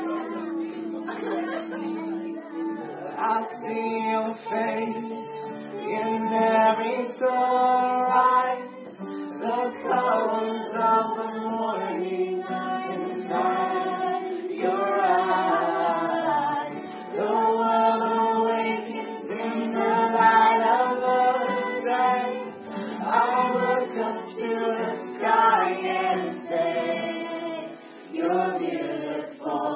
I see your face in every sunrise, the colors of the morning inside your eyes. The world awakens in the light of the sky. I'll look up to the sky and say, you're beautiful.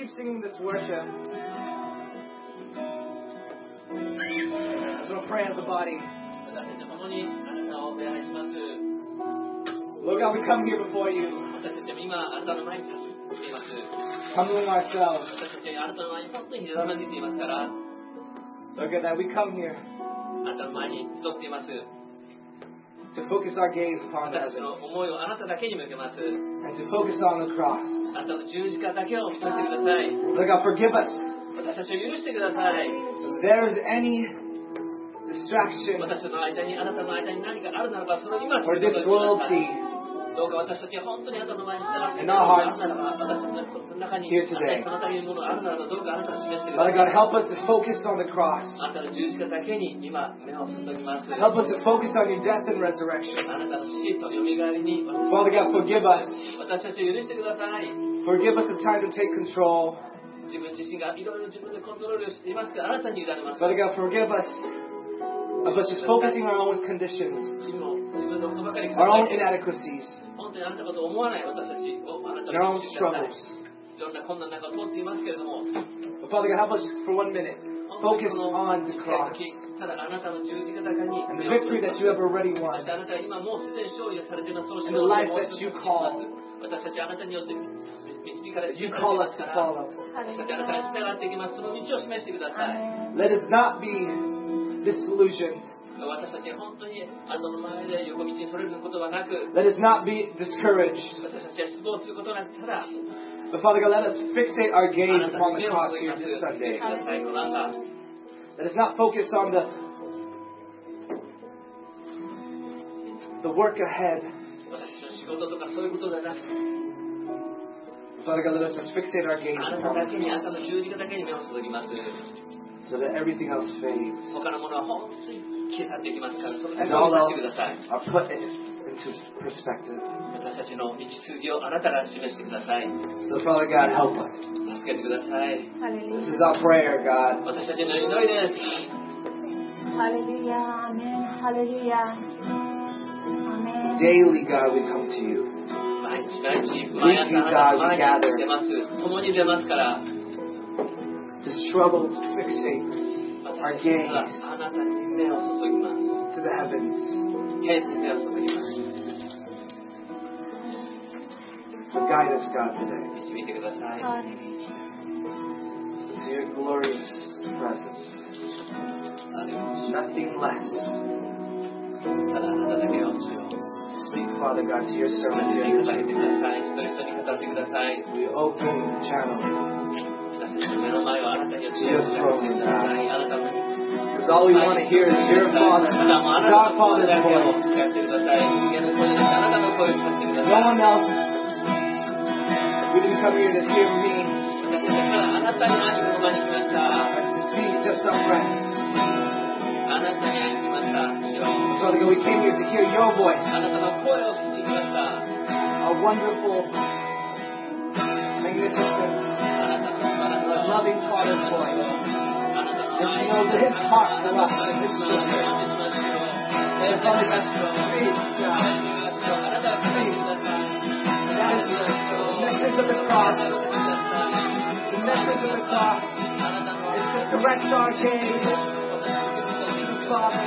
keep singing this worship, I'm going to pray as a body. 私たちと共にあなたをお願いします。 Lord God, we come here before you, 私たちも今あなたの前に立っています。 humbling ourselves. 私たちあなたの前に本当にひざまずいていますから、 Lord God, that we come here あなたの前に集っています。 to focus our gaze upon the 私たち heavens の思いをあなただけに向けます。 and to focus on the cross. あなたの十字架だけを見させてください。 Lord God, forgive us. 私たちを許してください。 If there is any distraction 私たちの間にあなたの間に何かあるならばそれを今 or 決めてください。 disloyalty どうか私たちは本当にあなたの前に従ってい in る our ものがあ hearts るならば、私たちの中に here today. そのためにものがあるならばどうかあなたが示してくだ Father さい。 God, help us to focus on the cross. あなたの十字架だけに今目を注ぎます。 Help us to focus on your death and resurrection. あなたの死とよみがえりに Father God, forgive us. 私たちを許してください。 Forgive us the time to take control. 自分自身がいろいろ自分でコントロールしていますからあなたに委ねます。 Father God, forgive us of us just focusing on our own conditions, 自分のことばかり考 our own えて inadequacies, 本当にあなたのことを思わない私たちをあなた and our に own 許してください。 struggles. いろんな困難の中を通っていますけれども、 But Father God, help us for 1 minute. 本当 Focus にこの on the 一 cross 回きただあなたの十字架高に and the victory that you have already そ won. してあなたは今もうすでに勝利をされています。その And the 勝 life 利を that you もう call. 私たちあなたによって導かれて You call us to follow. 私たちあなたに従っていきます。その道を示してください。 Let us not be disillusioned. 私たちは本当にあなたの前で横道にそれることはなく、 Let us not be discouraged. 私たちは失望することなく、ただ But Father God, let us fixate our あ gaze なた upon に the 目を cross 注ぎ here ます。 this 見て Sunday. ください、この朝。 Let us not focus on the work ahead. 私たちの仕事とかそういうことではなく、 Father God, let us just fixate our gaze あなた upon だ the けに、あな cross たの十字架だけに目を注ぎます。 so that everything else fades 他のものは本当に消え去っていきますから、それだ and けを all 見 else せてください。 are put into perspective. 私たちの道筋をあなたが示してください。 So Father God, help us. 助けてください。 This is our prayer, God. 私たちの祈りです。 Hallelujah. Amen. Hallelujah. Amen. Daily, God, we come to you. 毎日毎日、毎朝あなたの前に出ます。共に出ますから、 To struggle to fixate 私たちはあなたに目を注ぎます。 to the heavens. 天に目を注ぎます。 So guide us, God, today 導いてください。 Hallelujah. to your glorious presence. Nothing less. ただあなただけを主よ。 Speak, Father God, to your 私 servants に here 語 this ってく evening. ださい。一人一人に語ってください。 We open the channel. 私たちの目の前をあなたによって開かせてください。あなたの Because all we want to hear is your Father, ただもうあな God たの声 Father's だけを voice. 聞かせてください。人間の声であなたの声を聞かせてくだ No さい。 one else. We didn't come here to hear me, 私たちはあなたに会いにこの場に来ました。 but to see just our friends. あなたに会いに来ました。主よ Father God, we came here to hear your voice, あなたの声を聞きに来ました。 a wonderful, あ magnificent, なたの素晴らしい loving Father's voice. あなたの That 愛 knows his heart for us and his を children. え And Father God, speak, God. あなたが来てください。 That is the message of the cross. The message of the cross is to direct our gaze, Father.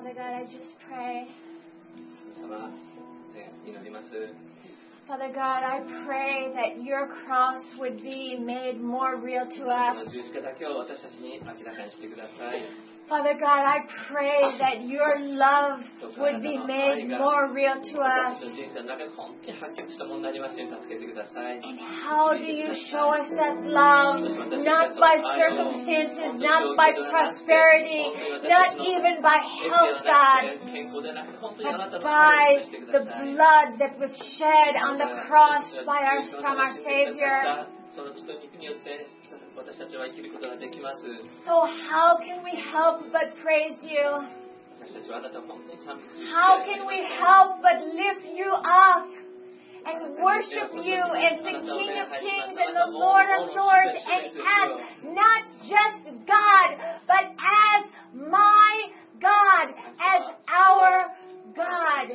Father God, I just pray. 様、祈ります。 Father God, I pray that your cross would be made more real to そ us. の十字架だけを私たちに明らかにしてください。 Father God, I pray that your love would be made more real to 私 us. の人生の中で本当に発覚したものになりますように助けてください。 And how do you show us that love? Not by circumstances, not by prosperity, not even by health, God, 健康でなくて本当にあなた but の愛を by してく the ださい。 blood that was shed on the cross from our Savior. その血と肉によって私たちは生きることができます。 So how can we help but praise you? 私たちはあなたを本当に賛美する。 How can we help but lift you up and worship you as the King of Kings and the Lord of Lords, and as not just God, but as my God, as our God?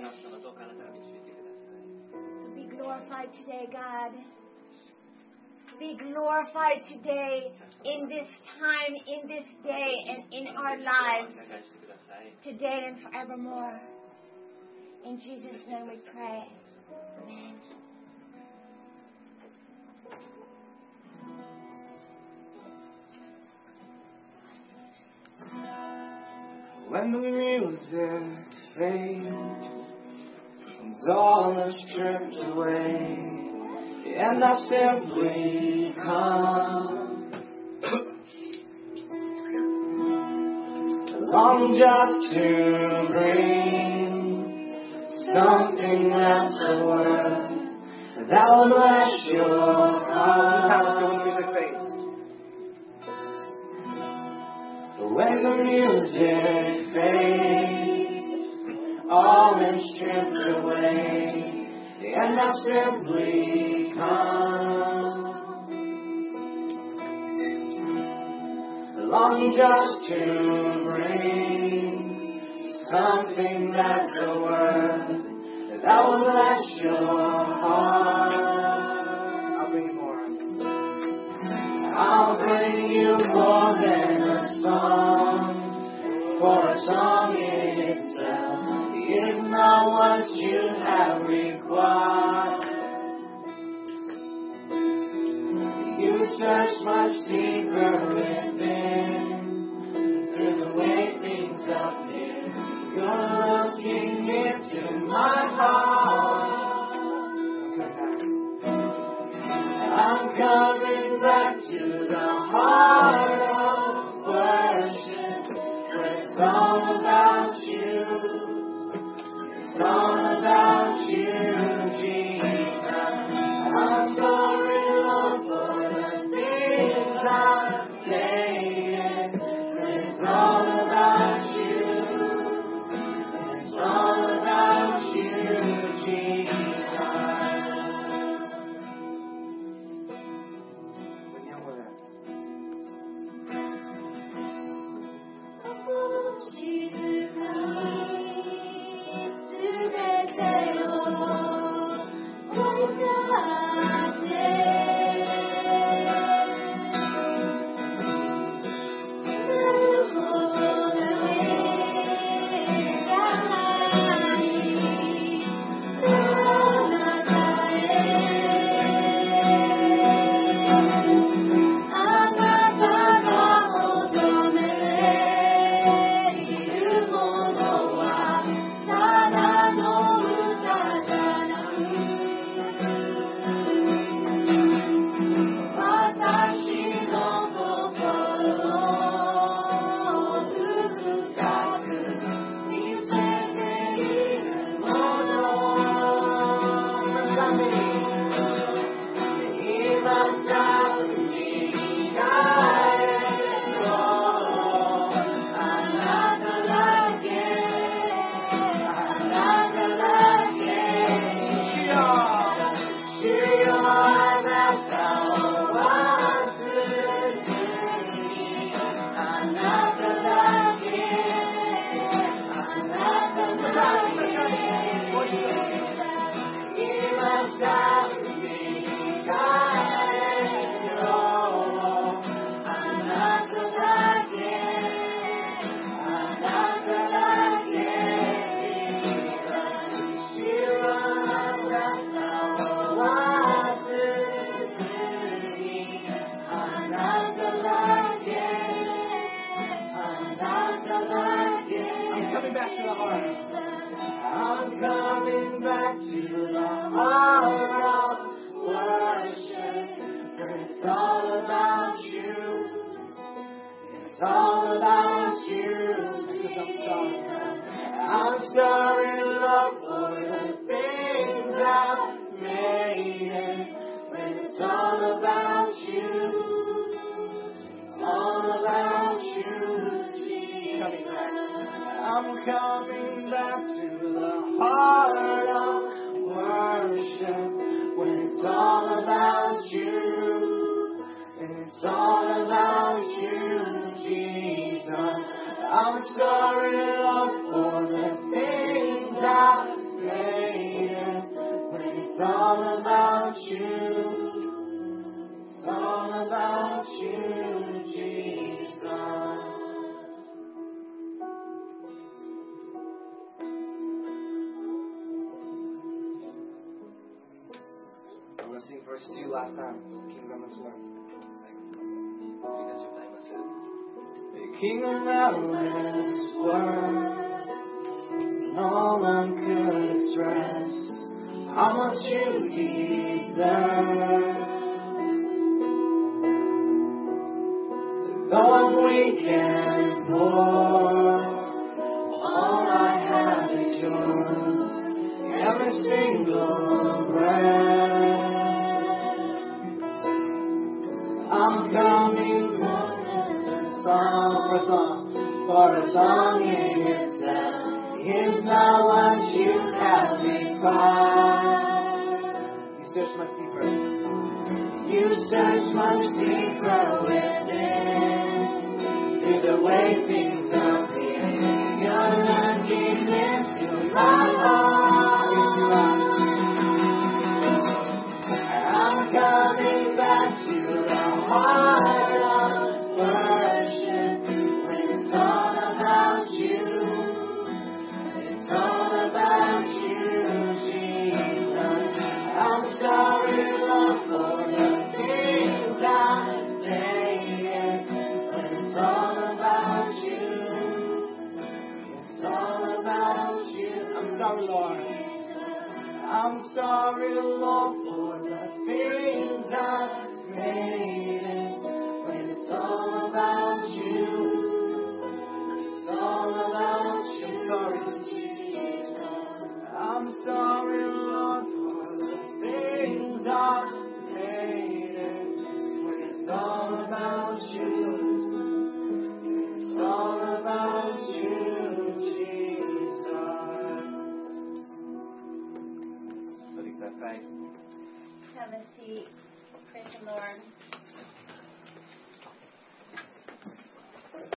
So be glorified today, God. Be glorified today in this time, in this day, and in our lives, today and forevermore. In Jesus' name we pray. Amen. When the music fades and all is stripped away, and I simply come, long just to bring something that's a word that will bless your heart. When the music fades, all is stripped away, and I simply come, longing just to bring something that's a word that will bless your heart. I'll bring you more. I'll bring you more than a song, for a song in itself is not what you have required. You search much deeper within, through the way things appear. You're looking into my heart. I'm coming back to the heart of worship, where it's all about you. It's all about you, Jesus. I'm sorry, Lord, for the things I'm saying. It's all about you. It's all about you, Jesus. It's all about you. It's all about you. I'm sorry, Lord, for the things I've made. When it's all about you. All about you. Coming back. I'm coming back to the heart of worship. When it's all about you. It's all about you, Jesus. I'm sorry, Lord, for the things I've made. When it's all about you. It's all about you, Jesus. I'm going to sing verse 2 last time. Kingdom is one. The kingdom of this world, no one could express how much you deserve. Though I'm weak and poor, all I have is yours. Every single breath. I'm coming for a song in itself. It's not what you have required. You search much deeper. You search much deeper within. Through the way things appear. You're looking into my heart. I'm coming back to the heart of worship. When it's all about you. It's all about you, Jesus. I'm sorry, Lord, for the things I've made. When it's all about you. It's all about you. I'm sorry, Lord. I'm sorry, Lord, for the things I've made. When it's all about you. It's all about you. I'm sorry, Lord, for the things I've made. When it's all about you. It's all about you, Jesus. Have a seat. Praise the Lord.